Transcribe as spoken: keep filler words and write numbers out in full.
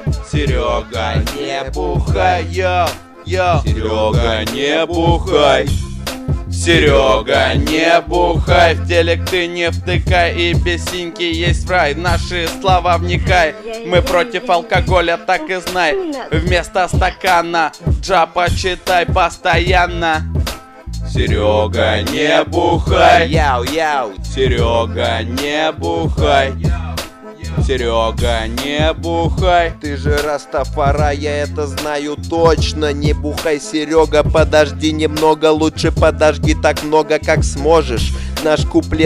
Серега, не бухай, йо, йо. Серега, не бухай. Серега, не бухай, в телек ты не втыкай, и без синьки есть рай. В наши слова вникай, мы против алкоголя, так и знай. Вместо стакана джапа читай постоянно. Серега, не бухай, яу, яу. Серега, не бухай. Серега, не бухай. Ты же Растафара, я это знаю точно. Не бухай, Серега, подожди немного. Лучше подожди так много, как сможешь. Наш куплет